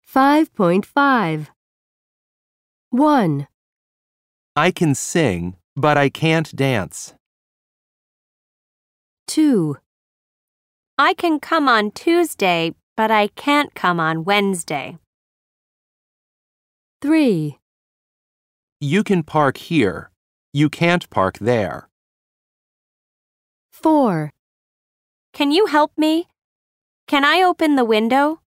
5.5. 1, I can sing, but I can't dance. 2, I can come on Tuesday, but I can't come on Wednesday. 3, You can park here. You can't park there. 4, Can you help me? Can I open the window?